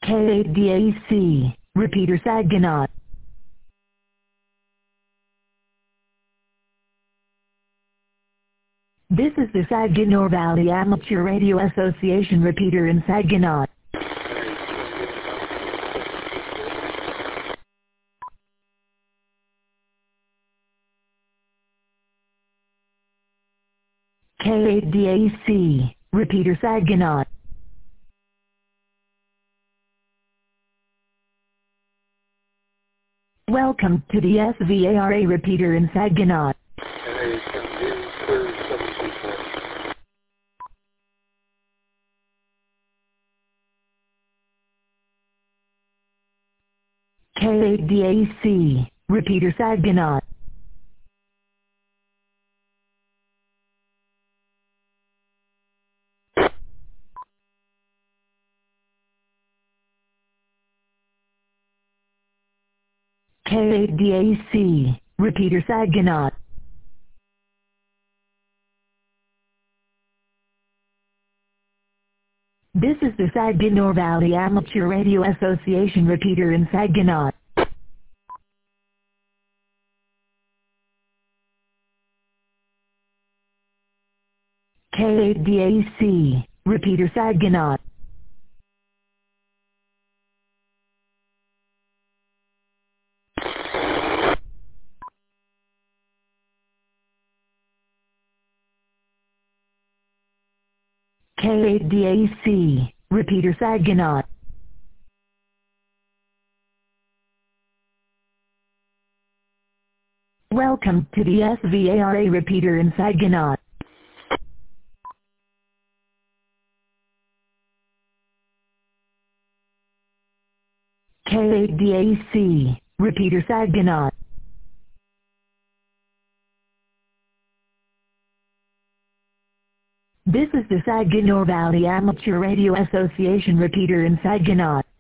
KADAC, repeater Saginaw. This is the Saginaw Valley Amateur Radio Association repeater in Saginaw. KADAC, repeater Saginaw. Welcome to the SVARA repeater in Saginaw. KADAC, repeater Saginaw. KADAC, repeater Saginaw. This is the Saginaw Valley Amateur Radio Association repeater in Saginaw. KADAC, repeater Saginaw. KADAC, repeater Saginaw. Welcome to the SVARA repeater in Saginaw. KADAC, repeater Saginaw. This is the Saginaw Valley Amateur Radio Association repeater in Saginaw.